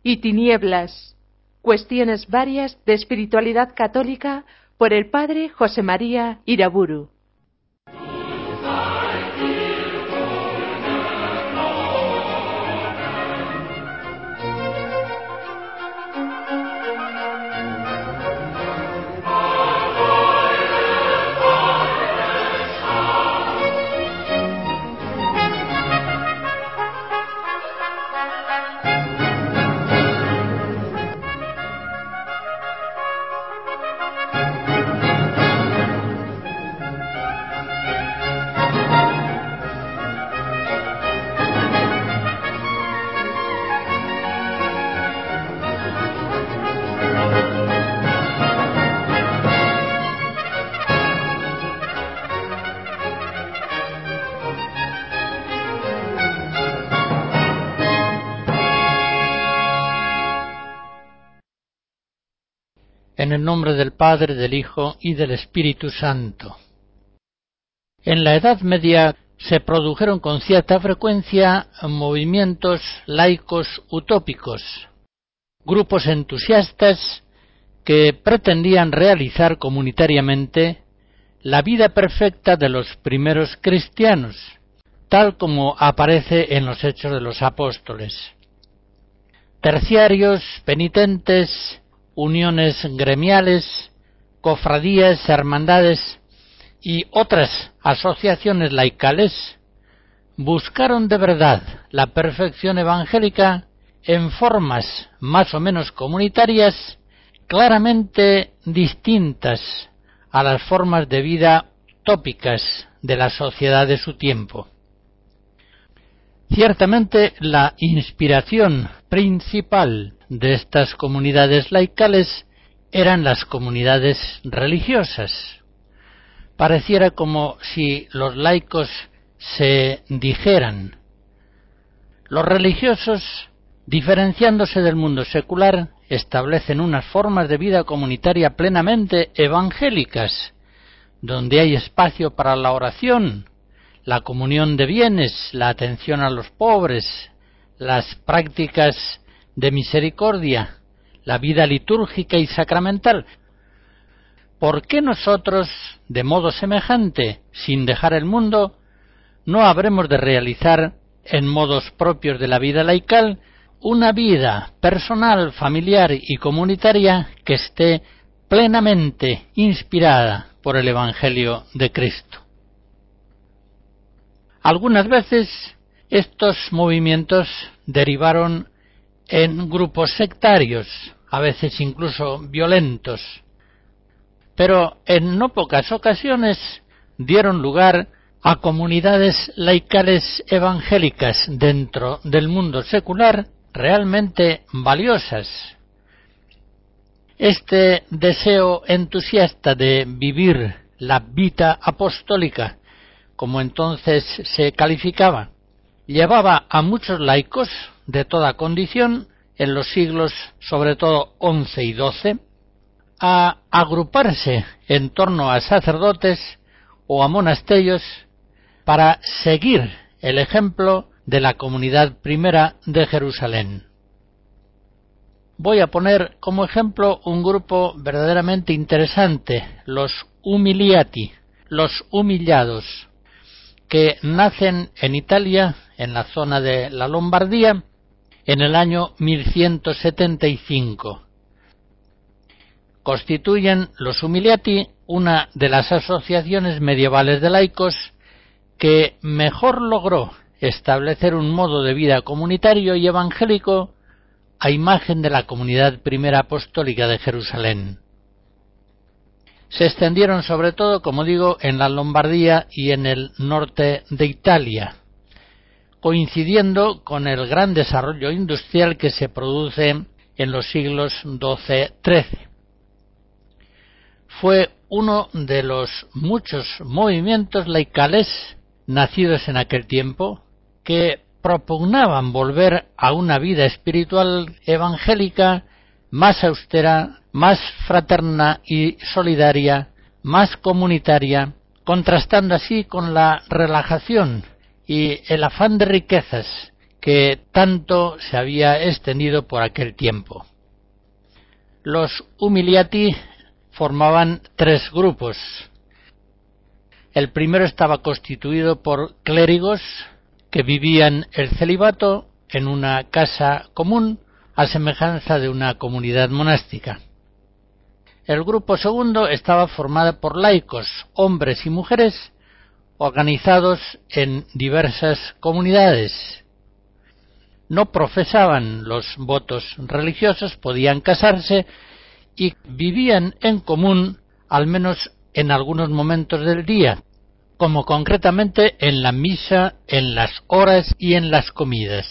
y tinieblas. Cuestiones varias de espiritualidad católica por el padre José María Iraburu. En el nombre del Padre, del Hijo y del Espíritu Santo. En la Edad Media se produjeron con cierta frecuencia movimientos laicos utópicos, grupos entusiastas que pretendían realizar comunitariamente la vida perfecta de los primeros cristianos, tal como aparece en los Hechos de los Apóstoles. Terciarios, penitentes, uniones gremiales, cofradías, hermandades y otras asociaciones laicales buscaron de verdad la perfección evangélica en formas más o menos comunitarias, claramente distintas a las formas de vida tópicas de la sociedad de su tiempo. Ciertamente la inspiración principal de estas comunidades laicales eran las comunidades religiosas. Pareciera como si los laicos se dijeran: los religiosos, diferenciándose del mundo secular, establecen unas formas de vida comunitaria plenamente evangélicas, donde hay espacio para la oración, la comunión de bienes, la atención a los pobres, las prácticas de misericordia, la vida litúrgica y sacramental. ¿Por qué nosotros, de modo semejante, sin dejar el mundo, no habremos de realizar, en modos propios de la vida laical, una vida personal, familiar y comunitaria que esté plenamente inspirada por el Evangelio de Cristo? Algunas veces estos movimientos derivaron en grupos sectarios, a veces incluso violentos, pero en no pocas ocasiones dieron lugar a comunidades laicales evangélicas dentro del mundo secular realmente valiosas. Este deseo entusiasta de vivir la vita apostólica, como entonces se calificaba, llevaba a muchos laicos de toda condición, en los siglos sobre todo XI y XII, a agruparse en torno a sacerdotes o a monasterios para seguir el ejemplo de la comunidad primera de Jerusalén. Voy a poner como ejemplo un grupo verdaderamente interesante, los Umiliati, los humillados, que nacen en Italia, en la zona de la Lombardía, en el año 1175. Constituyen los Umiliati una de las asociaciones medievales de laicos que mejor logró establecer un modo de vida comunitario y evangélico a imagen de la comunidad primera apostólica de Jerusalén. Se extendieron sobre todo, como digo, en la Lombardía y en el norte de Italia, coincidiendo con el gran desarrollo industrial que se produce en los siglos XII-XIII. Fue uno de los muchos movimientos laicales nacidos en aquel tiempo que propugnaban volver a una vida espiritual evangélica más austera, más fraterna y solidaria, más comunitaria, contrastando así con la relajación y el afán de riquezas que tanto se había extendido por aquel tiempo. Los umiliati formaban 3 grupos. El primero estaba constituido por clérigos que vivían el celibato en una casa común a semejanza de una comunidad monástica. El grupo segundo estaba formado por laicos, hombres y mujeres, organizados en diversas comunidades. No profesaban los votos religiosos, podían casarse y vivían en común, al menos en algunos momentos del día, como concretamente en la misa, en las horas y en las comidas.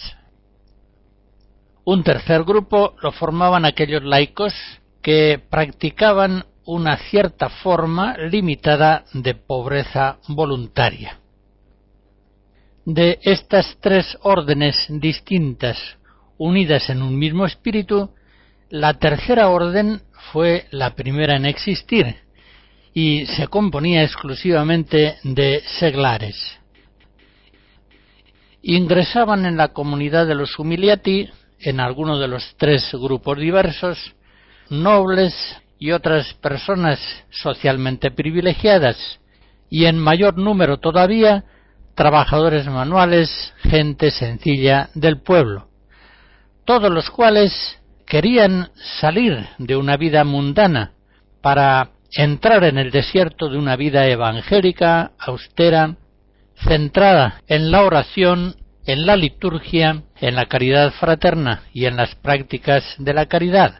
Un tercer grupo lo formaban aquellos laicos que practicaban una cierta forma limitada de pobreza voluntaria. De estas 3 órdenes distintas, unidas en un mismo espíritu, la tercera orden fue la primera en existir y se componía exclusivamente de seglares. Ingresaban en la comunidad de los umiliati, en alguno de los 3 grupos diversos, nobles y otras personas socialmente privilegiadas, y en mayor número todavía, trabajadores manuales, gente sencilla del pueblo, todos los cuales querían salir de una vida mundana para entrar en el desierto de una vida evangélica, austera, centrada en la oración, en la liturgia, en la caridad fraterna y en las prácticas de la caridad.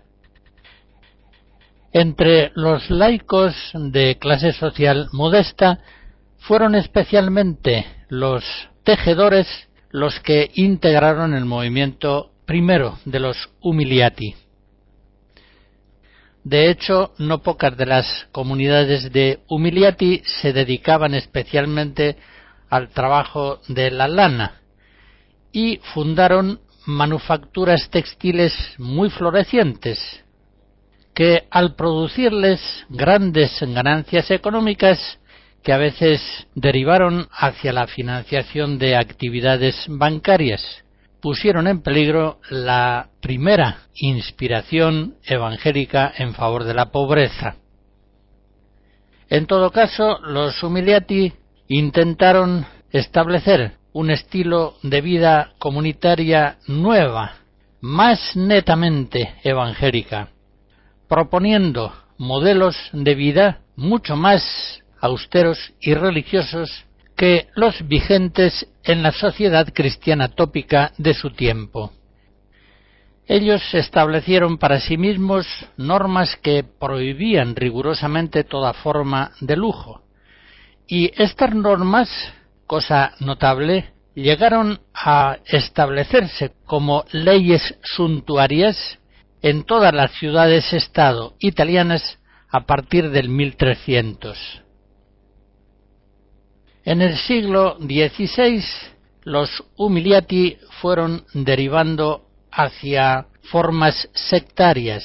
Entre los laicos de clase social modesta fueron especialmente los tejedores los que integraron el movimiento primero de los umiliati. De hecho, no pocas de las comunidades de umiliati se dedicaban especialmente al trabajo de la lana y fundaron manufacturas textiles muy florecientes que, al producirles grandes ganancias económicas que a veces derivaron hacia la financiación de actividades bancarias, pusieron en peligro la primera inspiración evangélica en favor de la pobreza. En todo caso, los umiliati intentaron establecer un estilo de vida comunitaria nueva, más netamente evangélica, proponiendo modelos de vida mucho más austeros y religiosos que los vigentes en la sociedad cristiana tópica de su tiempo. Ellos establecieron para sí mismos normas que prohibían rigurosamente toda forma de lujo, y estas normas, cosa notable, llegaron a establecerse como leyes suntuarias en todas las ciudades-estado italianas a partir del 1300. En el siglo XVI, los umiliati fueron derivando hacia formas sectarias.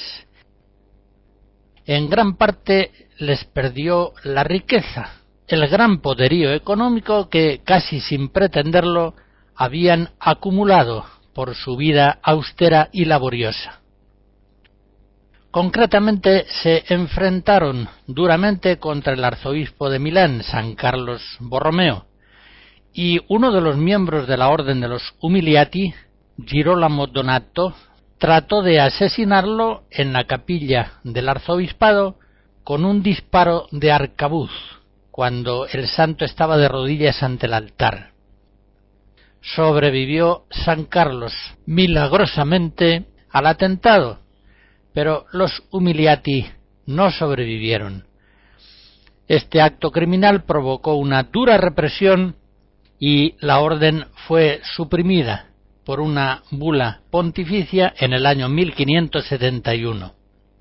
En gran parte les perdió la riqueza, el gran poderío económico que, casi sin pretenderlo, habían acumulado por su vida austera y laboriosa. Concretamente se enfrentaron duramente contra el arzobispo de Milán, San Carlos Borromeo, y uno de los miembros de la orden de los umiliati, Girolamo Donato, trató de asesinarlo en la capilla del arzobispado con un disparo de arcabuz, cuando el santo estaba de rodillas ante el altar. Sobrevivió San Carlos milagrosamente al atentado, pero los umiliati no sobrevivieron. Este acto criminal provocó una dura represión y la orden fue suprimida por una bula pontificia en el año 1571.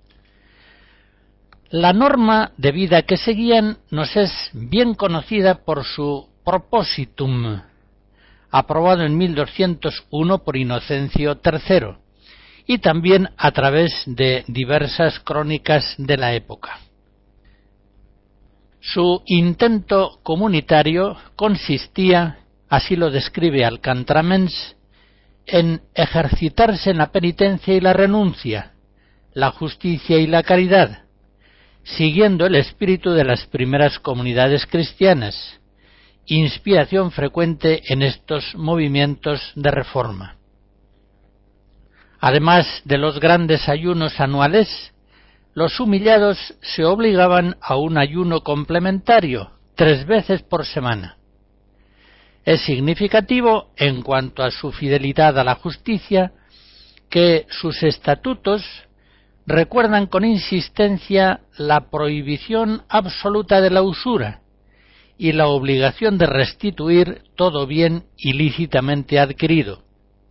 La norma de vida que seguían nos es bien conocida por su Propositum, aprobado en 1201 por Inocencio III, y también a través de diversas crónicas de la época. Su intento comunitario consistía, así lo describe Alcantramens, en ejercitarse en la penitencia y la renuncia, la justicia y la caridad, siguiendo el espíritu de las primeras comunidades cristianas, inspiración frecuente en estos movimientos de reforma. Además de los grandes ayunos anuales, los humillados se obligaban a un ayuno complementario 3 veces por semana. Es significativo, en cuanto a su fidelidad a la justicia, que sus estatutos recuerdan con insistencia la prohibición absoluta de la usura y la obligación de restituir todo bien ilícitamente adquirido.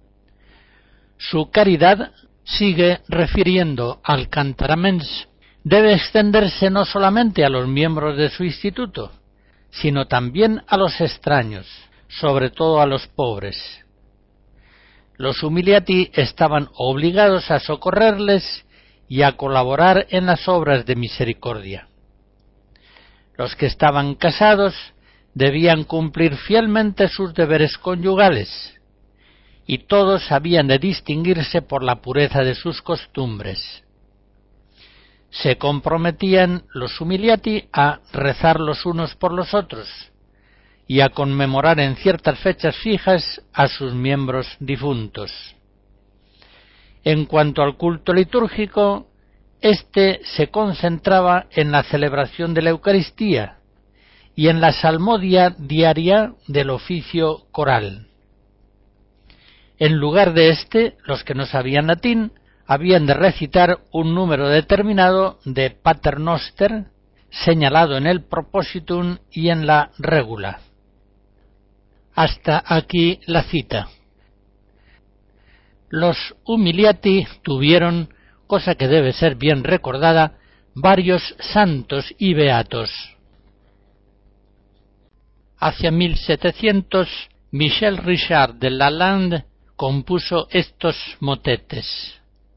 Su caridad, sigue refiriendo al Cantaraments, debe extenderse no solamente a los miembros de su instituto, sino también a los extraños, sobre todo a los pobres. Los humiliati estaban obligados a socorrerles y a colaborar en las obras de misericordia. Los que estaban casados debían cumplir fielmente sus deberes conyugales, y todos habían de distinguirse por la pureza de sus costumbres. Se comprometían los humiliati a rezar los unos por los otros y a conmemorar en ciertas fechas fijas a sus miembros difuntos. En cuanto al culto litúrgico, éste se concentraba en la celebración de la Eucaristía y en la salmodia diaria del oficio coral. En lugar de éste, los que no sabían latín habían de recitar un número determinado de Pater Noster, señalado en el Propositum y en la Regula. Hasta aquí la cita. Los humiliati tuvieron, cosa que debe ser bien recordada, varios santos y beatos. Hacia 1700, Michel Richard de Lalande compuso estos motetes.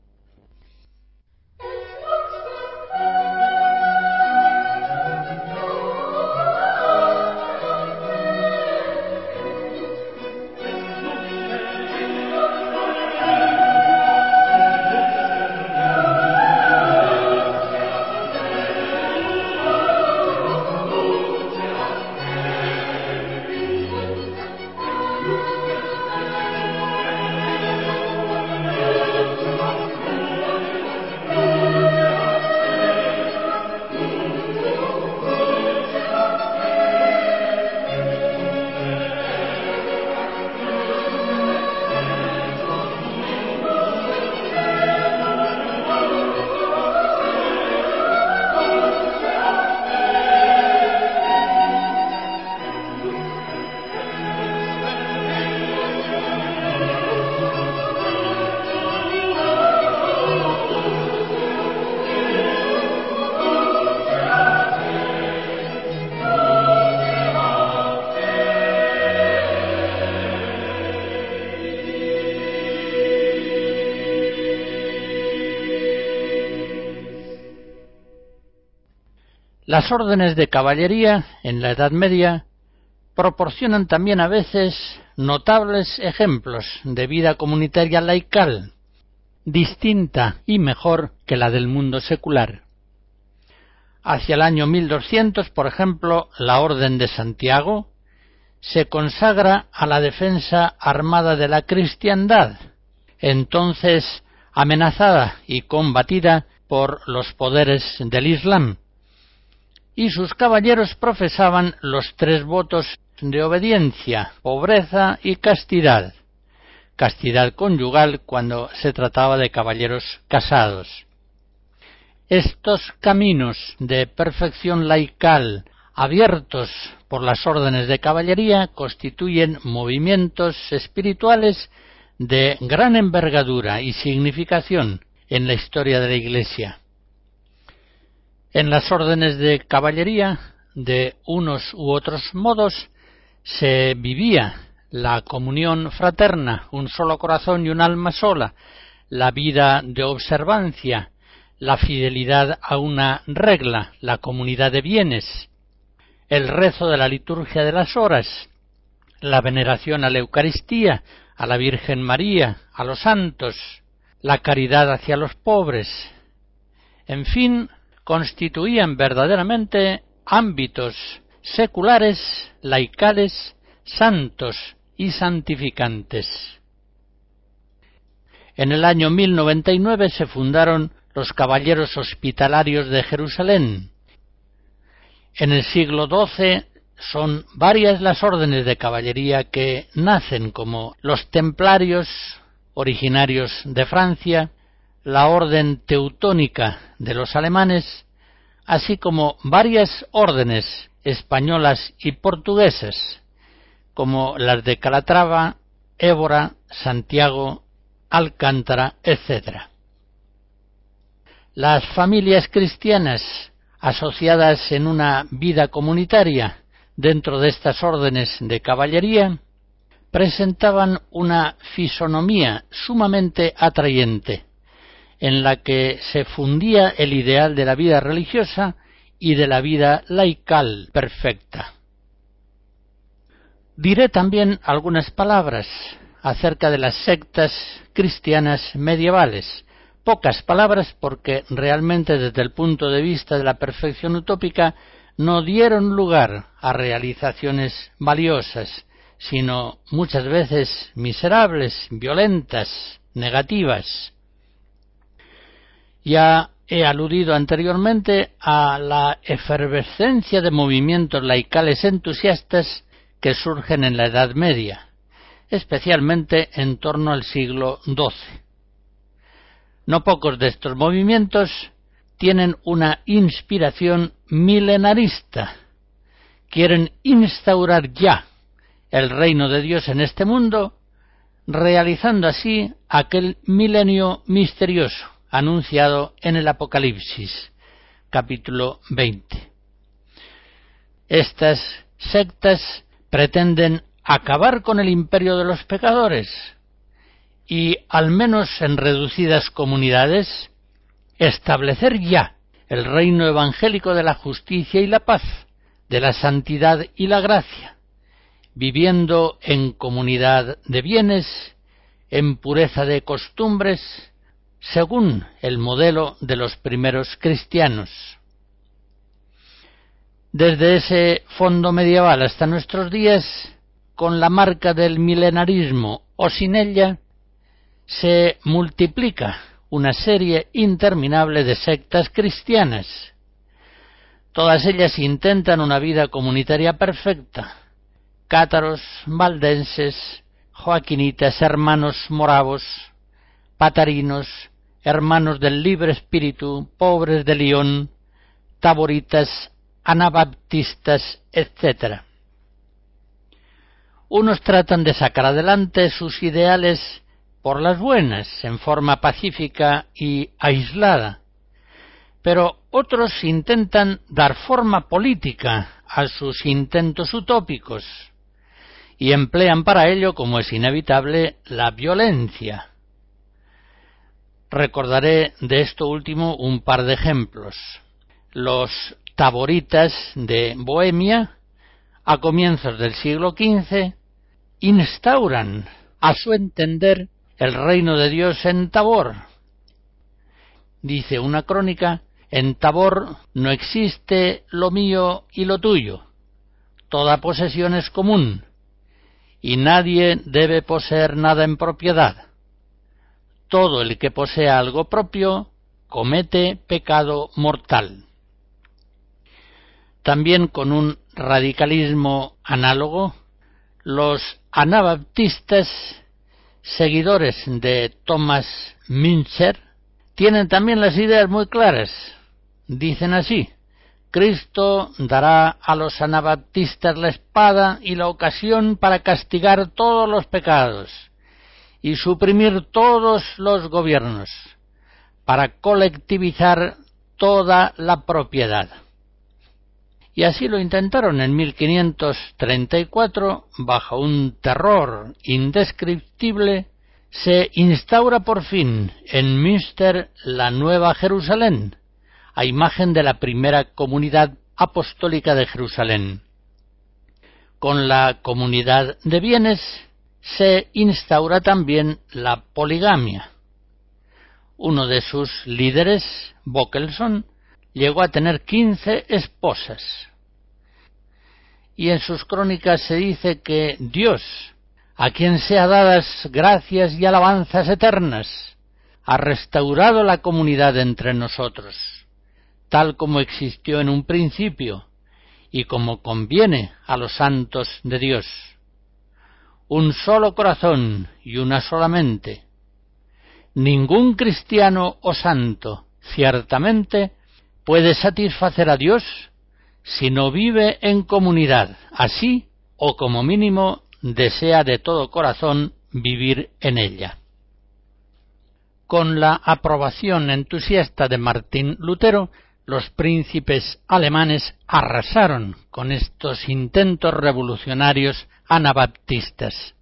Las órdenes de caballería en la Edad Media proporcionan también a veces notables ejemplos de vida comunitaria laical, distinta y mejor que la del mundo secular. Hacia el año 1200, por ejemplo, la Orden de Santiago se consagra a la defensa armada de la cristiandad, entonces amenazada y combatida por los poderes del Islam, y sus caballeros profesaban los 3 votos de obediencia, pobreza y castidad. Castidad conyugal cuando se trataba de caballeros casados. Estos caminos de perfección laical abiertos por las órdenes de caballería constituyen movimientos espirituales de gran envergadura y significación en la historia de la Iglesia. En las órdenes de caballería, de unos u otros modos, se vivía la comunión fraterna, un solo corazón y un alma sola, la vida de observancia, la fidelidad a una regla, la comunidad de bienes, el rezo de la liturgia de las horas, la veneración a la Eucaristía, a la Virgen María, a los santos, la caridad hacia los pobres. En fin, constituían verdaderamente ámbitos seculares, laicales, santos y santificantes. En el año 1099 se fundaron los Caballeros Hospitalarios de Jerusalén. En el siglo XII son varias las órdenes de caballería que nacen, como los Templarios, originarios de Francia, la Orden Teutónica de los alemanes, así como varias órdenes españolas y portuguesas, como las de Calatrava, Évora, Santiago, Alcántara, etc. Las familias cristianas asociadas en una vida comunitaria dentro de estas órdenes de caballería presentaban una fisonomía sumamente atrayente, en la que se fundía el ideal de la vida religiosa y de la vida laical perfecta. Diré también algunas palabras acerca de las sectas cristianas medievales. Pocas palabras porque realmente desde el punto de vista de la perfección utópica no dieron lugar a realizaciones valiosas, sino muchas veces miserables, violentas, negativas. Ya he aludido anteriormente a la efervescencia de movimientos laicales entusiastas que surgen en la Edad Media, especialmente en torno al siglo XII. No pocos de estos movimientos tienen una inspiración milenarista. Quieren instaurar ya el reino de Dios en este mundo, realizando así aquel milenio misterioso anunciado en el Apocalipsis, capítulo 20. Estas sectas pretenden acabar con el imperio de los pecadores y, al menos en reducidas comunidades, establecer ya el reino evangélico de la justicia y la paz, de la santidad y la gracia, viviendo en comunidad de bienes, en pureza de costumbres, según el modelo de los primeros cristianos. Desde ese fondo medieval hasta nuestros días, con la marca del milenarismo o sin ella, se multiplica una serie interminable de sectas cristianas. Todas ellas intentan una vida comunitaria perfecta. Cátaros, valdenses, joaquinitas, hermanos moravos, patarinos, hermanos del libre espíritu, pobres de León, taboritas, anabaptistas, etc. Unos tratan de sacar adelante sus ideales por las buenas, en forma pacífica y aislada, pero otros intentan dar forma política a sus intentos utópicos y emplean para ello, como es inevitable, la violencia. Recordaré de esto último un par de ejemplos. Los taboritas de Bohemia, a comienzos del siglo XV, instauran, a su entender, el reino de Dios en Tabor. Dice una crónica: en Tabor no existe lo mío y lo tuyo, toda posesión es común, y nadie debe poseer nada en propiedad. Todo el que posea algo propio comete pecado mortal. También, con un radicalismo análogo, los anabaptistas, seguidores de Thomas Müntzer, tienen también las ideas muy claras. Dicen así: Cristo dará a los anabaptistas la espada y la ocasión para castigar todos los pecados y suprimir todos los gobiernos, para colectivizar toda la propiedad. Y así lo intentaron en 1534, bajo un terror indescriptible. Se instaura por fin en Münster la Nueva Jerusalén, a imagen de la primera comunidad apostólica de Jerusalén, con la comunidad de bienes se instaura también la poligamia. Uno de sus líderes, Bockelson, llegó a tener 15 esposas. Y en sus crónicas se dice que Dios, a quien sea dadas gracias y alabanzas eternas, ha restaurado la comunidad entre nosotros, tal como existió en un principio y como conviene a los santos de Dios. Un solo corazón y una sola mente. Ningún cristiano o santo, ciertamente, puede satisfacer a Dios si no vive en comunidad, así o como mínimo desea de todo corazón vivir en ella. Con la aprobación entusiasta de Martín Lutero, los príncipes alemanes arrasaron con estos intentos revolucionarios anabaptistas.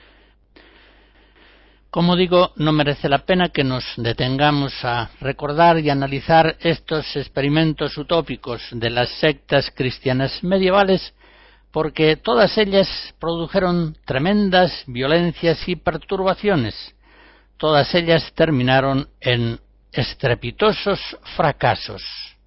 Como digo, no merece la pena que nos detengamos a recordar y analizar estos experimentos utópicos de las sectas cristianas medievales, porque todas ellas produjeron tremendas violencias y perturbaciones. Todas ellas terminaron en estrepitosos fracasos.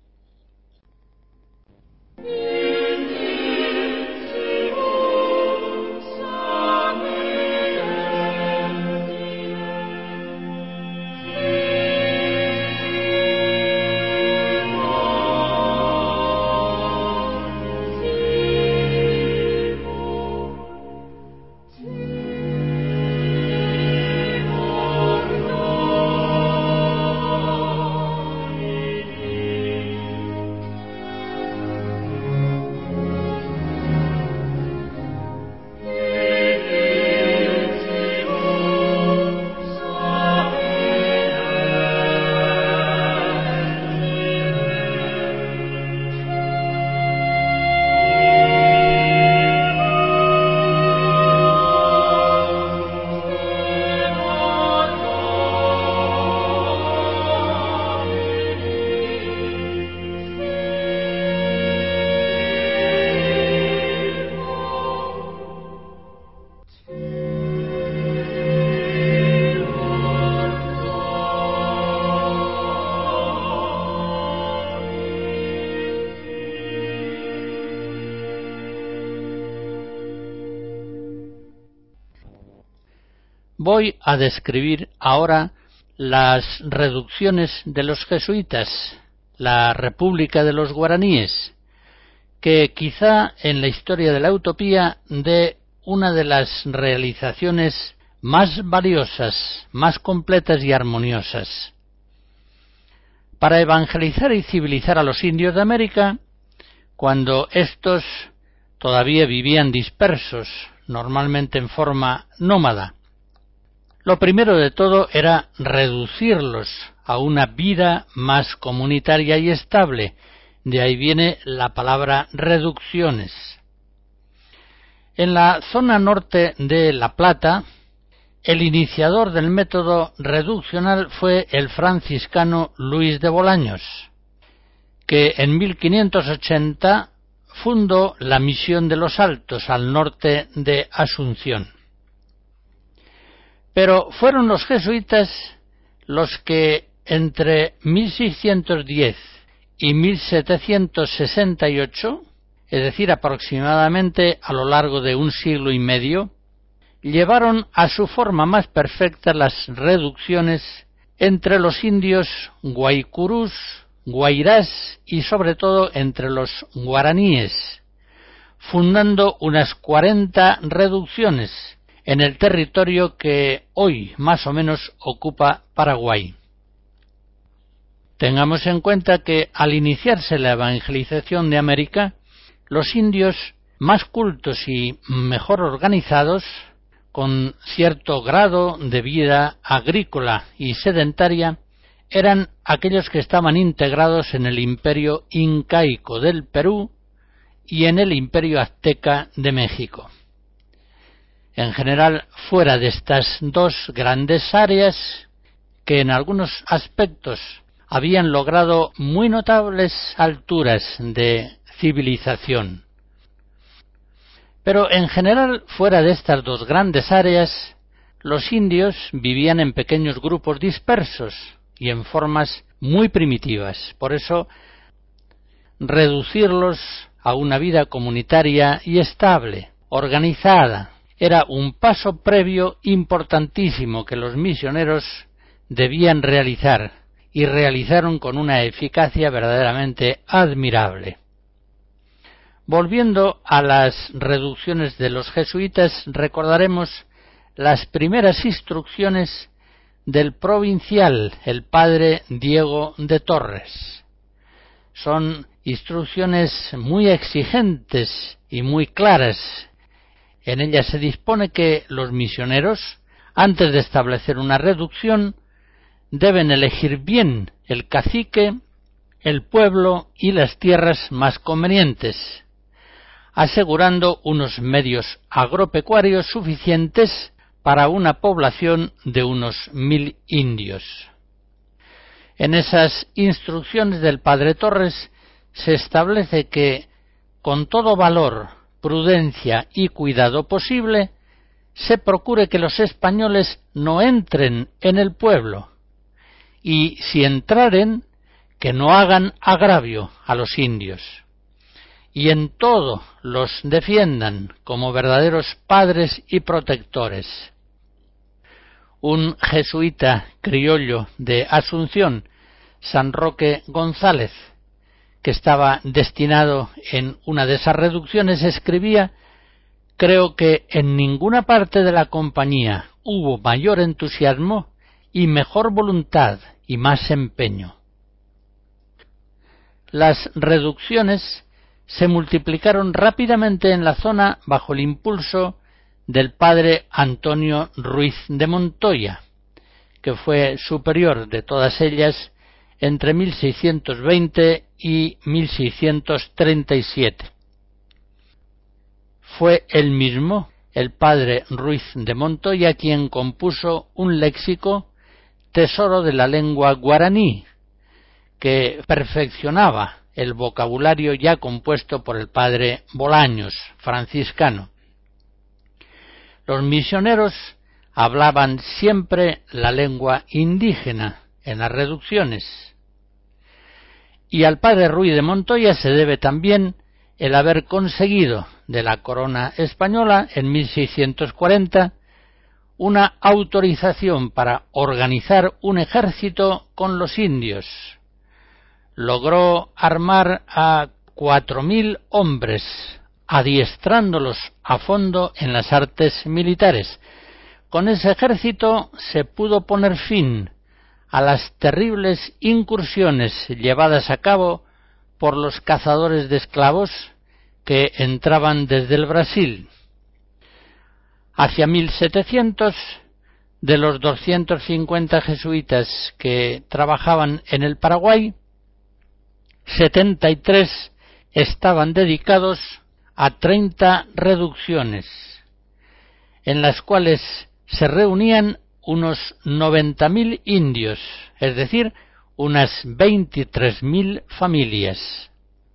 Voy a describir ahora las reducciones de los jesuitas, la República de los Guaraníes, que quizá en la historia de la utopía dé una de las realizaciones más valiosas, más completas y armoniosas. Para evangelizar y civilizar a los indios de América, cuando éstos todavía vivían dispersos, normalmente en forma nómada, lo primero de todo era reducirlos a una vida más comunitaria y estable. De ahí viene la palabra reducciones. En la zona norte de La Plata, el iniciador del método reduccional fue el franciscano Luis de Bolaños, que en 1580 fundó la Misión de los Altos al norte de Asunción. Pero fueron los jesuitas los que entre 1610 y 1768, es decir, aproximadamente a lo largo de un siglo y medio, llevaron a su forma más perfecta las reducciones entre los indios guaycurús, guairás y sobre todo entre los guaraníes, fundando unas 40 reducciones en el territorio que hoy más o menos ocupa Paraguay. Tengamos en cuenta que al iniciarse la evangelización de América, los indios más cultos y mejor organizados, con cierto grado de vida agrícola y sedentaria, eran aquellos que estaban integrados en el imperio incaico del Perú y en el imperio azteca de México. En general, fuera de estas dos grandes áreas, que en algunos aspectos habían logrado muy notables alturas de civilización. Pero en general, fuera de estas dos grandes áreas, los indios vivían en pequeños grupos dispersos y en formas muy primitivas. Por eso, reducirlos a una vida comunitaria y estable, organizada, era un paso previo importantísimo que los misioneros debían realizar, y realizaron con una eficacia verdaderamente admirable. Volviendo a las reducciones de los jesuitas, recordaremos las primeras instrucciones del provincial, el padre Diego de Torres. Son instrucciones muy exigentes y muy claras. En ellas se dispone que los misioneros, antes de establecer una reducción, deben elegir bien el cacique, el pueblo y las tierras más convenientes, asegurando unos medios agropecuarios suficientes para una población de unos 1000 indios. En esas instrucciones del padre Torres se establece que, con todo valor, prudencia y cuidado posible, se procure que los españoles no entren en el pueblo, y si entraren, que no hagan agravio a los indios, y en todo los defiendan como verdaderos padres y protectores. Un jesuita criollo de Asunción, San Roque González, que estaba destinado en una de esas reducciones, escribía: «Creo que en ninguna parte de la compañía hubo mayor entusiasmo y mejor voluntad y más empeño». Las reducciones se multiplicaron rápidamente en la zona bajo el impulso del padre Antonio Ruiz de Montoya, que fue superior de todas ellas entre 1620 y 1637. Fue él mismo, el padre Ruiz de Montoya, quien compuso un léxico, Tesoro de la lengua guaraní, que perfeccionaba el vocabulario ya compuesto por el padre Bolaños, franciscano. Los misioneros hablaban siempre la lengua indígena en las reducciones, y al padre Ruiz de Montoya se debe también el haber conseguido de la corona española en 1640 una autorización para organizar un ejército con los indios. Logró armar a 4000 hombres, adiestrándolos a fondo en las artes militares. Con ese ejército se pudo poner fin a las terribles incursiones llevadas a cabo por los cazadores de esclavos que entraban desde el Brasil. Hacia 1700, de los 250 jesuitas que trabajaban en el Paraguay, 73 estaban dedicados a 30 reducciones, en las cuales se reunían unos 90.000 indios, es decir, unas 23.000 familias.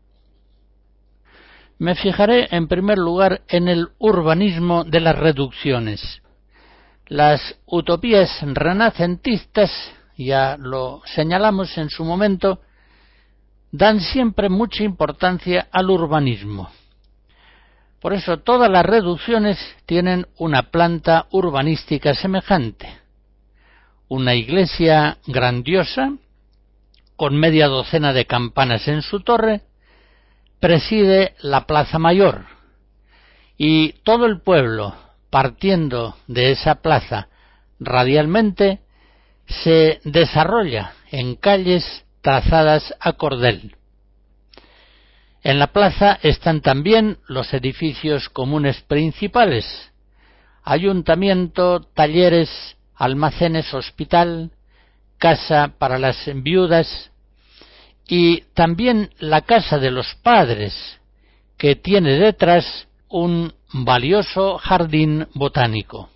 Me fijaré en primer lugar en el urbanismo de las reducciones. Las utopías renacentistas, ya lo señalamos en su momento, dan siempre mucha importancia al urbanismo. Por eso todas las reducciones tienen una planta urbanística semejante. Una iglesia grandiosa, con media docena de campanas en su torre, preside la plaza mayor, y todo el pueblo, partiendo de esa plaza radialmente, se desarrolla en calles trazadas a cordel. En la plaza están también los edificios comunes principales: ayuntamiento, talleres, almacenes, hospital, casa para las viudas, y también la casa de los padres, que tiene detrás un valioso jardín botánico.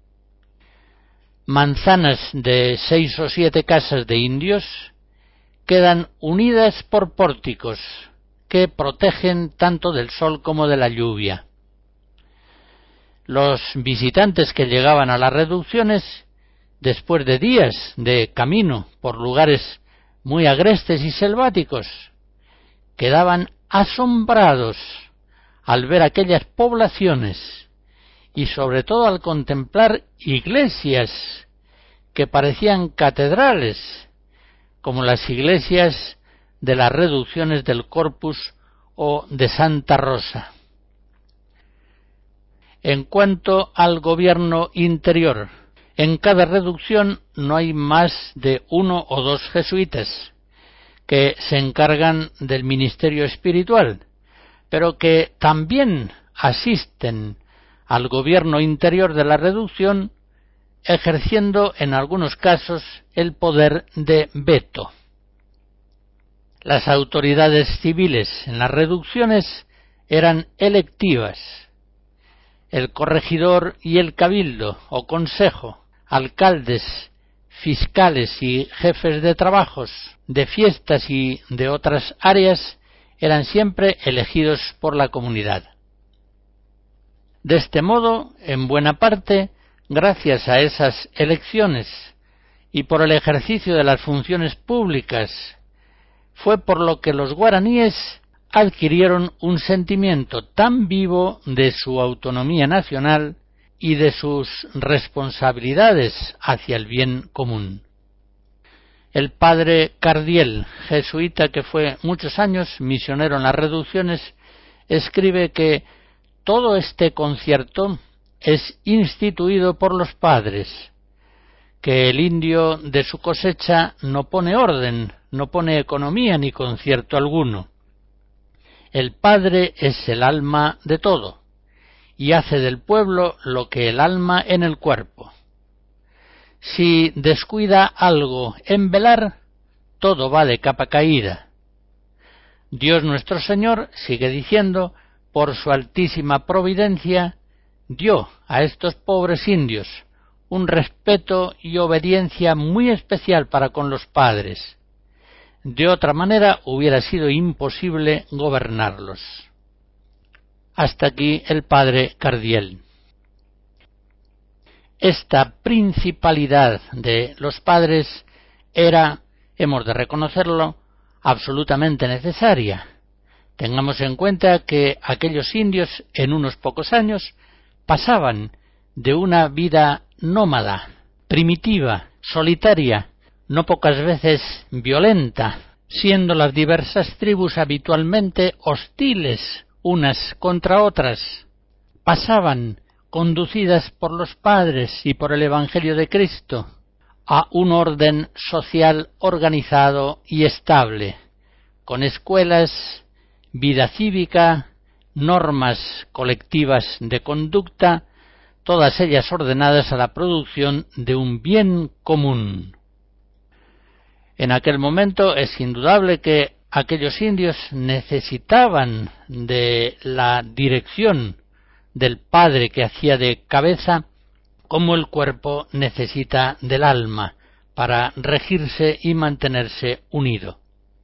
Manzanas de 6 o 7 casas de indios quedan unidas por pórticos que protegen tanto del sol como de la lluvia. Los visitantes que llegaban a las reducciones, después de días de camino por lugares muy agrestes y selváticos, quedaban asombrados al ver aquellas poblaciones y sobre todo al contemplar iglesias que parecían catedrales, como las iglesias de las reducciones del Corpus o de Santa Rosa. En cuanto al gobierno interior, en cada reducción no hay más de 1 o 2 jesuitas que se encargan del ministerio espiritual, pero que también asisten al gobierno interior de la reducción, ejerciendo en algunos casos el poder de veto. Las autoridades civiles en las reducciones eran electivas. El corregidor y el cabildo o consejo, alcaldes, fiscales y jefes de trabajos, de fiestas y de otras áreas eran siempre elegidos por la comunidad. De este modo, en buena parte, gracias a esas elecciones y por el ejercicio de las funciones públicas, fue por lo que los guaraníes adquirieron un sentimiento tan vivo de su autonomía nacional y de sus responsabilidades hacia el bien común. El padre Cardiel, jesuita que fue muchos años misionero en las reducciones, escribe que todo este concierto es instituido por los padres, que el indio de su cosecha no pone orden, no pone economía ni concierto alguno. El padre es el alma de todo, y hace del pueblo lo que el alma en el cuerpo. Si descuida algo en velar, todo va de capa caída. Dios nuestro Señor, sigue diciendo, por su altísima providencia, dio a estos pobres indios un respeto y obediencia muy especial para con los padres. De otra manera hubiera sido imposible gobernarlos. Hasta aquí el padre Cardiel. Esta principalidad de los padres era, hemos de reconocerlo, absolutamente necesaria. Tengamos en cuenta que aquellos indios en unos pocos años pasaban de una vida nómada, primitiva, solitaria, no pocas veces violenta, siendo las diversas tribus habitualmente hostiles unas contra otras. Pasaban, conducidas por los padres y por el Evangelio de Cristo, a un orden social organizado y estable, con escuelas, vida cívica, normas colectivas de conducta, todas ellas ordenadas a la producción de un bien común. En aquel momento es indudable que aquellos indios necesitaban de la dirección del padre que hacía de cabeza, como el cuerpo necesita del alma para regirse y mantenerse unido.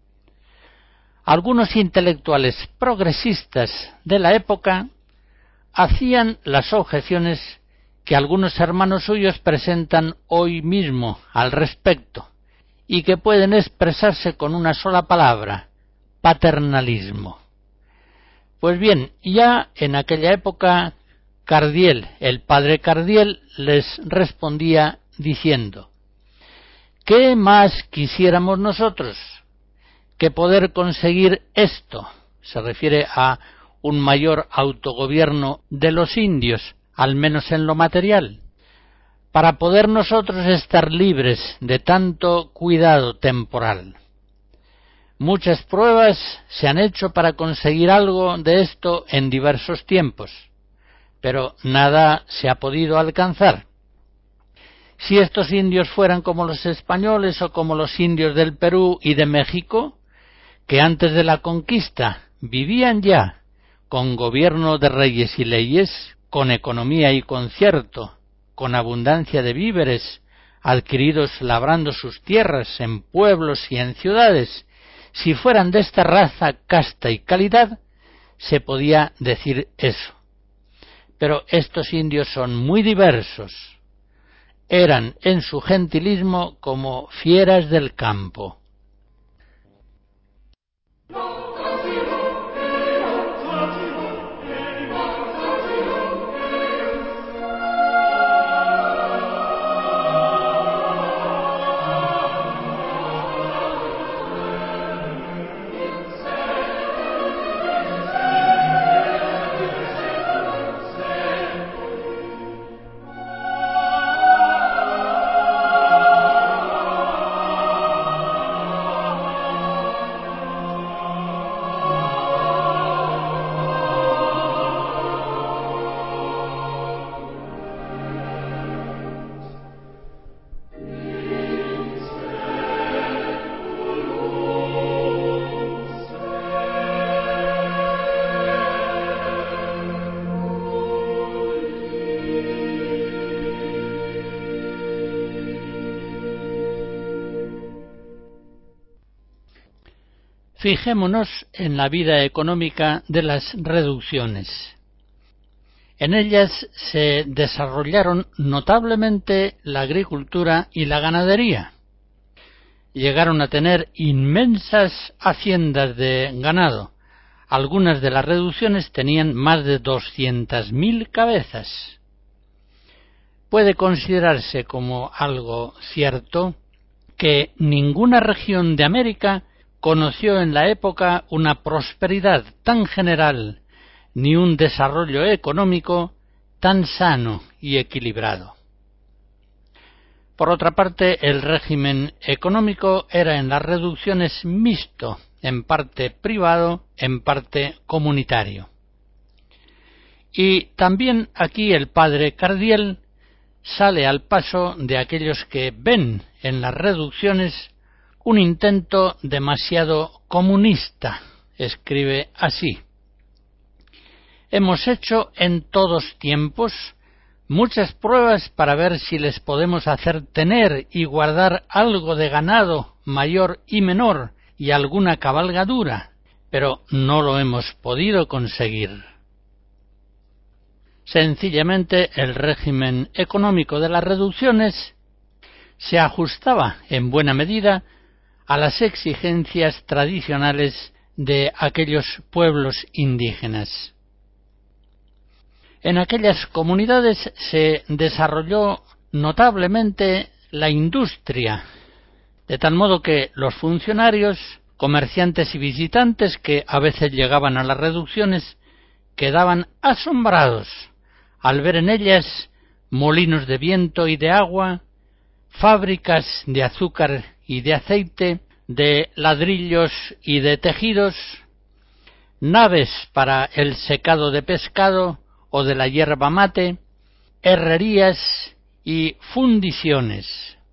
Algunos intelectuales progresistas de la época hacían las objeciones que algunos hermanos suyos presentan hoy mismo al respecto y que pueden expresarse con una sola palabra: paternalismo. Pues bien, ya en aquella época Cardiel, el padre Cardiel, les respondía diciendo: ¿qué más quisiéramos nosotros que poder conseguir esto? Se refiere a un mayor autogobierno de los indios, al menos en lo material, para poder nosotros estar libres de tanto cuidado temporal. Muchas pruebas se han hecho para conseguir algo de esto en diversos tiempos, pero nada se ha podido alcanzar. Si estos indios fueran como los españoles o como los indios del Perú y de México, que antes de la conquista vivían ya con gobierno de reyes y leyes, con economía y concierto, con abundancia de víveres, adquiridos labrando sus tierras en pueblos y en ciudades, si fueran de esta raza, casta y calidad, se podía decir eso. Pero estos indios son muy diversos. Eran en su gentilismo como fieras del campo. Fijémonos en la vida económica de las reducciones. En ellas se desarrollaron notablemente la agricultura y la ganadería. Llegaron a tener inmensas haciendas de ganado. Algunas de las reducciones tenían más de 200.000 cabezas. Puede considerarse como algo cierto que ninguna región de América conoció en la época una prosperidad tan general ni un desarrollo económico tan sano y equilibrado. Por otra parte, el régimen económico era en las reducciones mixto, en parte privado, en parte comunitario. Y también aquí el padre Cardiel sale al paso de aquellos que ven en las reducciones un intento demasiado comunista. Escribe así: hemos hecho en todos tiempos muchas pruebas para ver si les podemos hacer tener y guardar algo de ganado mayor y menor y alguna cabalgadura, pero no lo hemos podido conseguir. Sencillamente el régimen económico de las reducciones se ajustaba en buena medida a las exigencias tradicionales de aquellos pueblos indígenas. En aquellas comunidades se desarrolló notablemente la industria, de tal modo que los funcionarios, comerciantes y visitantes que a veces llegaban a las reducciones quedaban asombrados al ver en ellas molinos de viento y de agua, fábricas de azúcar y de aceite, de ladrillos y de tejidos, naves para el secado de pescado o de la yerba mate, herrerías y fundiciones.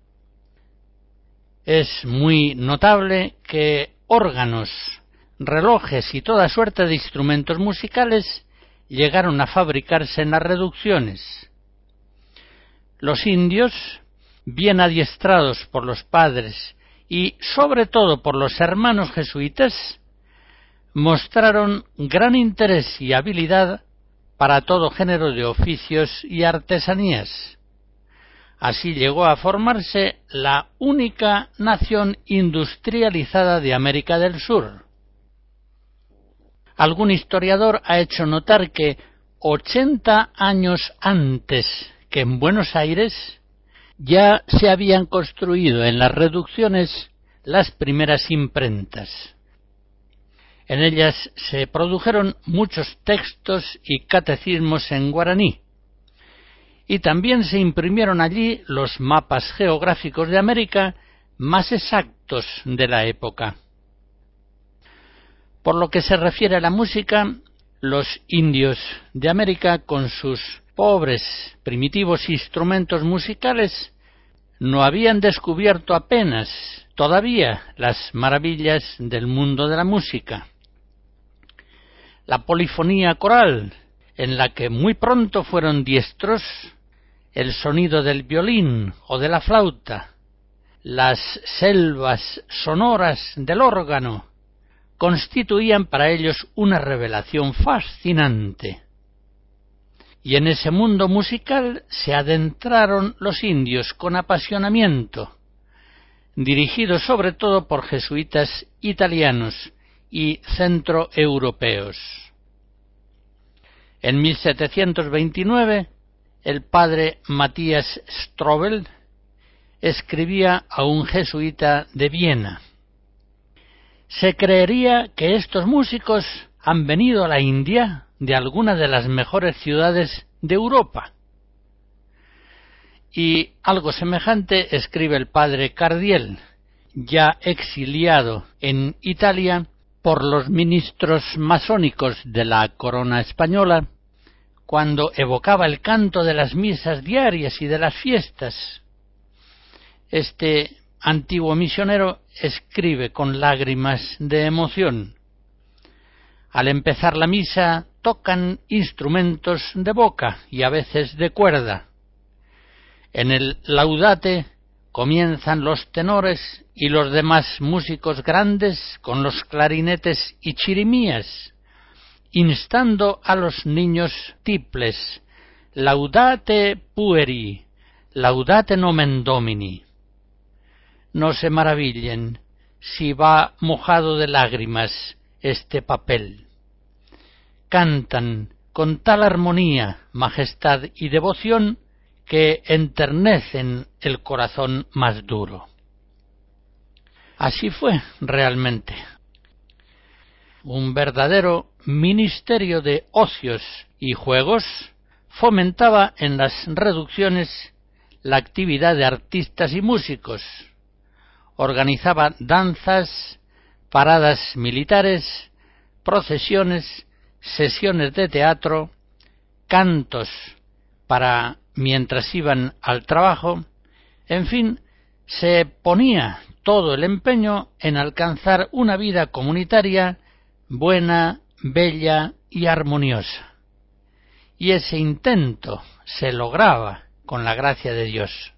Es muy notable que órganos, relojes y toda suerte de instrumentos musicales llegaron a fabricarse en las reducciones. Los indios, bien adiestrados por los padres y sobre todo por los hermanos jesuitas, mostraron gran interés y habilidad para todo género de oficios y artesanías. Así llegó a formarse la única nación industrializada de América del Sur. Algún historiador ha hecho notar que 80 años antes que en Buenos Aires ya se habían construido en las reducciones las primeras imprentas. En ellas se produjeron muchos textos y catecismos en guaraní, y también se imprimieron allí los mapas geográficos de América más exactos de la época. Por lo que se refiere a la música, los indios de América, con sus pobres, primitivos instrumentos musicales, no habían descubierto apenas todavía las maravillas del mundo de la música. La polifonía coral, en la que muy pronto fueron diestros, el sonido del violín o de la flauta, las selvas sonoras del órgano, constituían para ellos una revelación fascinante. y en ese mundo musical se adentraron los indios con apasionamiento, dirigidos sobre todo por jesuitas italianos y centroeuropeos. En 1729, el padre Matías Strobel escribía a un jesuita de Viena: «Se creería que estos músicos han venido a la India de alguna de las mejores ciudades de Europa». Y algo semejante escribe el padre Cardiel, ya exiliado en Italia por los ministros masónicos de la corona española, cuando evocaba el canto de las misas diarias y de las fiestas. Este antiguo misionero escribe con lágrimas de emoción: «Al empezar la misa tocan instrumentos de boca y a veces de cuerda. En el laudate comienzan los tenores y los demás músicos grandes con los clarinetes y chirimías, instando a los niños tiples: laudate pueri, laudate nomen Domini». No se maravillen si va mojado de lágrimas este papel. Cantan con tal armonía, majestad y devoción que enternecen el corazón más duro. Así fue realmente. Un verdadero ministerio de ocios y juegos fomentaba en las reducciones la actividad de artistas y músicos. Organizaba danzas, paradas militares, procesiones, sesiones de teatro, cantos para mientras iban al trabajo, en fin, se ponía todo el empeño en alcanzar una vida comunitaria buena, bella y armoniosa. Y ese intento se lograba con la gracia de Dios.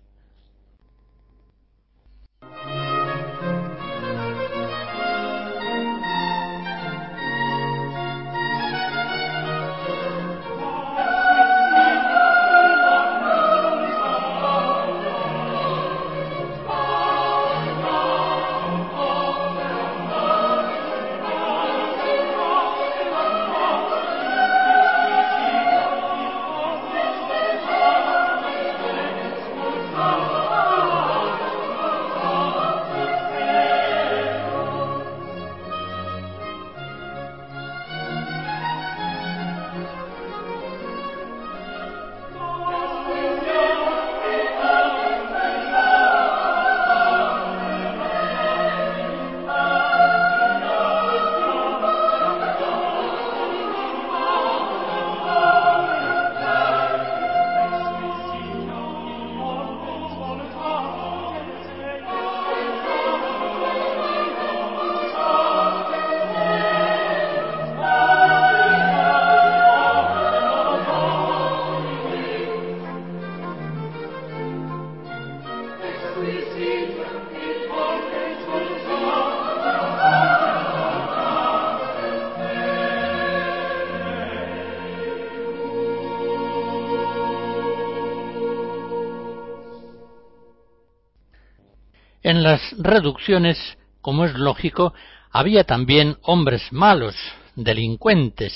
En las reducciones, como es lógico, había también hombres malos, delincuentes,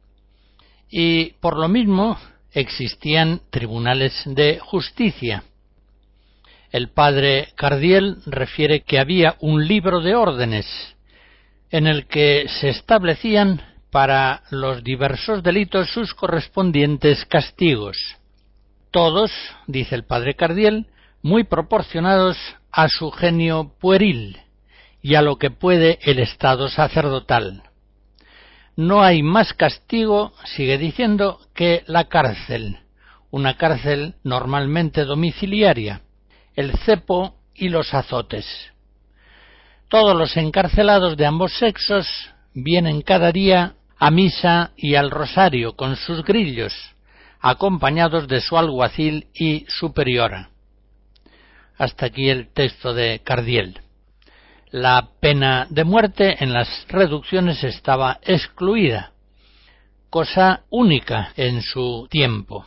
y por lo mismo existían tribunales de justicia. El padre Cardiel refiere que había un libro de órdenes en el que se establecían para los diversos delitos sus correspondientes castigos. Todos, dice el padre Cardiel, muy proporcionados a su genio pueril y a lo que puede el estado sacerdotal. No hay más castigo, sigue diciendo, que la cárcel, una cárcel normalmente domiciliaria, el cepo y los azotes. Todos los encarcelados de ambos sexos vienen cada día a misa y al rosario con sus grillos, acompañados de su alguacil y superiora. Hasta aquí el texto de Cardiel. La pena de muerte en las reducciones estaba excluida, cosa única en su tiempo.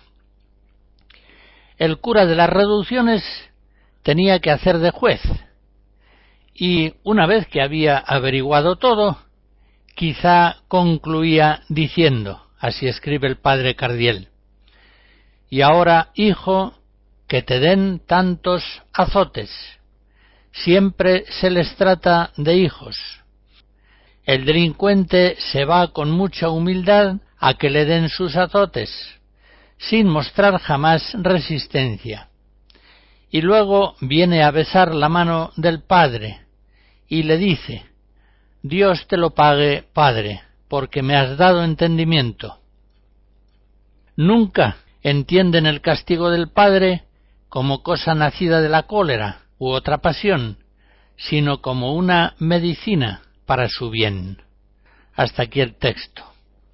El cura de las reducciones tenía que hacer de juez, y una vez que había averiguado todo, quizá concluía diciendo, así escribe el padre Cardiel: y ahora, hijo, que te den tantos azotes. Siempre se les trata de hijos. El delincuente se va con mucha humildad a que le den sus azotes, sin mostrar jamás resistencia. Y luego viene a besar la mano del padre y le dice: Dios te lo pague, padre, porque me has dado entendimiento. Nunca entienden el castigo del padre como cosa nacida de la cólera u otra pasión, sino como una medicina para su bien. Hasta aquí el texto.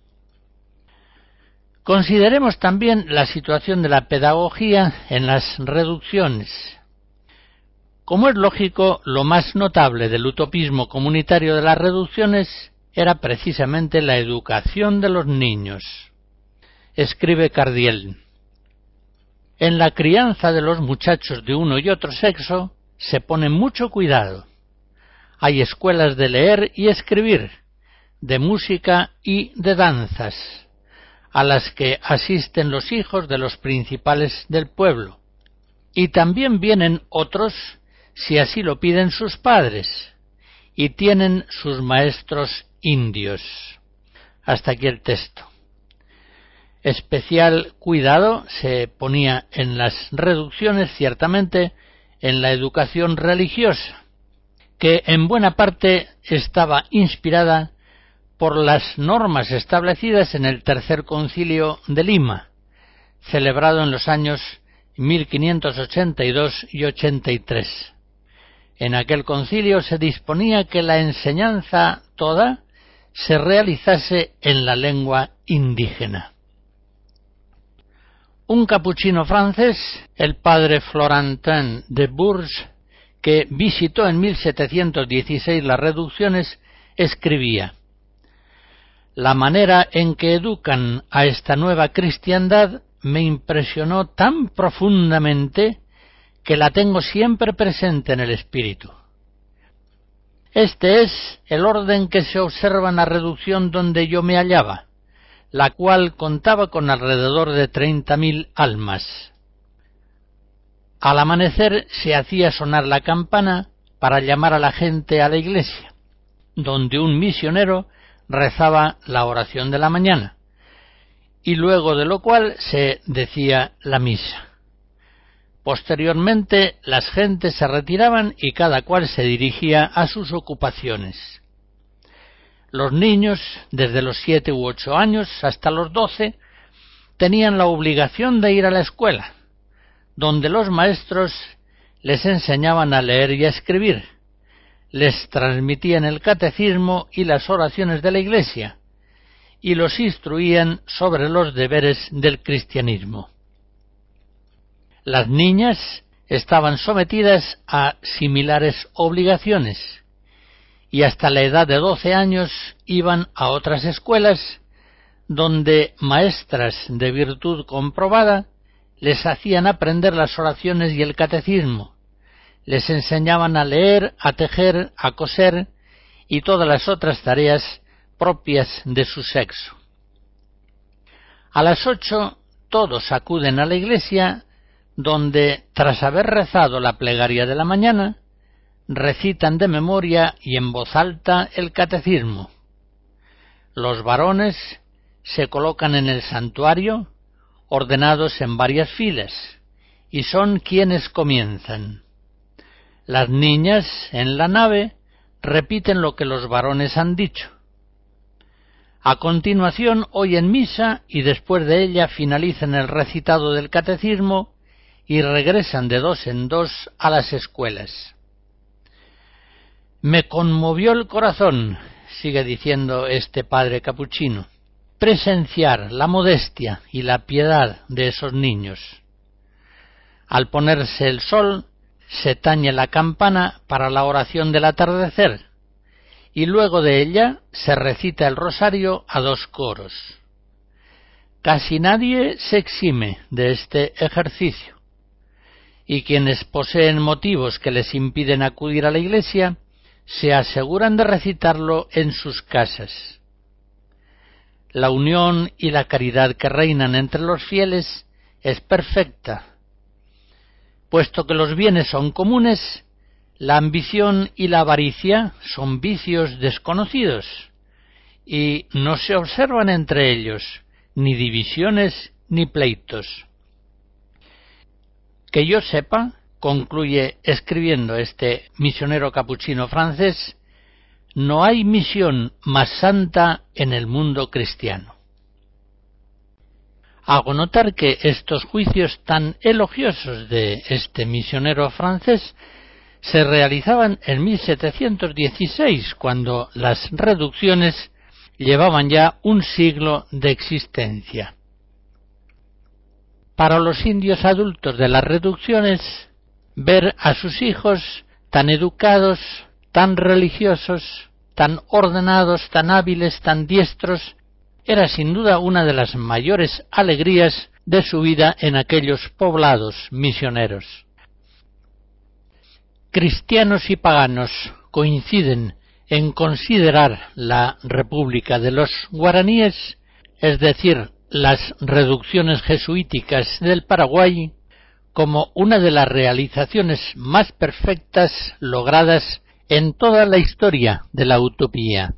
Consideremos también la situación de la pedagogía en las reducciones. Como es lógico, lo más notable del utopismo comunitario de las reducciones era precisamente la educación de los niños. Escribe Cardiel: en la crianza de los muchachos de uno y otro sexo se pone mucho cuidado. Hay escuelas de leer y escribir, de música y de danzas, a las que asisten los hijos de los principales del pueblo, y también vienen otros si así lo piden sus padres, y tienen sus maestros indios. Hasta aquí el texto. Especial cuidado se ponía en las reducciones, ciertamente, en la educación religiosa, que en buena parte estaba inspirada por las normas establecidas en el Tercer Concilio de Lima, celebrado en los años 1582 y 83. En aquel concilio se disponía que la enseñanza toda se realizase en la lengua indígena. Un capuchino francés, el padre Florentin de Bourges, que visitó en 1716 las reducciones, escribía: la manera en que educan a esta nueva cristiandad me impresionó tan profundamente que la tengo siempre presente en el espíritu. Este es el orden que se observa en la reducción donde yo me hallaba, la cual contaba con alrededor de 30.000 almas. Al amanecer se hacía sonar la campana para llamar a la gente a la iglesia, donde un misionero rezaba la oración de la mañana, y luego de lo cual se decía la misa. Posteriormente las gentes se retiraban y cada cual se dirigía a sus ocupaciones. Los niños, desde los 7 u 8 años hasta los 12, tenían la obligación de ir a la escuela, donde los maestros les enseñaban a leer y a escribir, les transmitían el catecismo y las oraciones de la Iglesia, y los instruían sobre los deberes del cristianismo. Las niñas estaban sometidas a similares obligaciones, y hasta la edad de 12 años iban a otras escuelas, donde maestras de virtud comprobada les hacían aprender las oraciones y el catecismo, les enseñaban a leer, a tejer, a coser y todas las otras tareas propias de su sexo. A las 8 todos acuden a la iglesia, donde, tras haber rezado la plegaria de la mañana, recitan de memoria y en voz alta el catecismo. Los varones se colocan en el santuario, ordenados en varias filas, y son quienes comienzan. Las niñas, en la nave, repiten lo que los varones han dicho. A continuación oyen misa y después de ella finalizan el recitado del catecismo y regresan de 2 en 2 a las escuelas. Me conmovió el corazón, sigue diciendo este padre capuchino, presenciar la modestia y la piedad de esos niños. Al ponerse el sol, se tañe la campana para la oración del atardecer, y luego de ella se recita el rosario a 2 coros. Casi nadie se exime de este ejercicio, y quienes poseen motivos que les impiden acudir a la iglesia se aseguran de recitarlo en sus casas. La unión y la caridad que reinan entre los fieles es perfecta. Puesto que los bienes son comunes, la ambición y la avaricia son vicios desconocidos, y no se observan entre ellos ni divisiones ni pleitos. Que yo sepa, concluye escribiendo este misionero capuchino francés, no hay misión más santa en el mundo cristiano. Hago notar que estos juicios tan elogiosos de este misionero francés se realizaban en 1716, cuando las reducciones llevaban ya un siglo de existencia. Para los indios adultos de las reducciones, ver a sus hijos tan educados, tan religiosos, tan ordenados, tan hábiles, tan diestros, era sin duda una de las mayores alegrías de su vida en aquellos poblados misioneros. Cristianos y paganos coinciden en considerar la República de los Guaraníes, es decir, las reducciones jesuíticas del Paraguay, como una de las realizaciones más perfectas logradas en toda la historia de la utopía.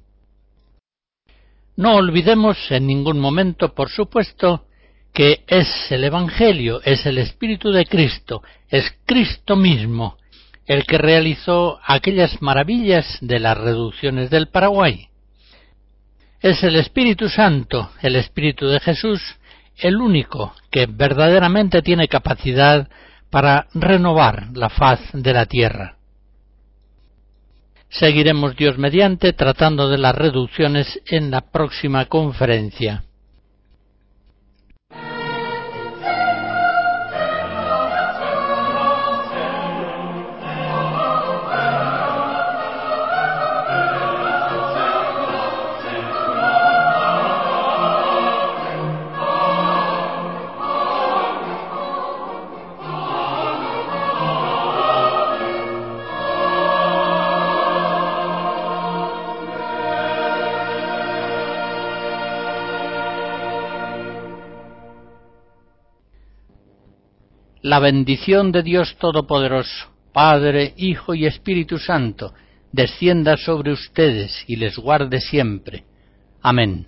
No olvidemos en ningún momento, por supuesto, que es el Evangelio, es el Espíritu de Cristo, es Cristo mismo el que realizó aquellas maravillas de las reducciones del Paraguay. Es el Espíritu Santo, el Espíritu de Jesús, el único que verdaderamente tiene capacidad para renovar la faz de la tierra. Seguiremos, Dios mediante, tratando de las reducciones en la próxima conferencia. La bendición de Dios Todopoderoso, Padre, Hijo y Espíritu Santo, descienda sobre ustedes y les guarde siempre. Amén.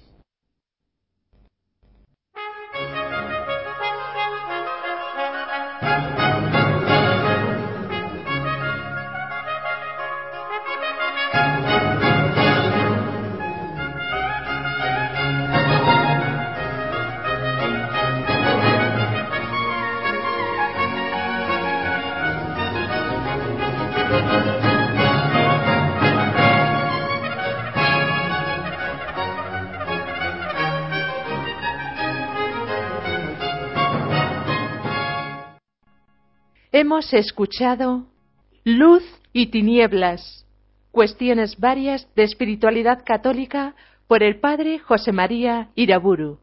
Hemos escuchado Luz y Tinieblas, cuestiones varias de espiritualidad católica por el padre José María Iraburu.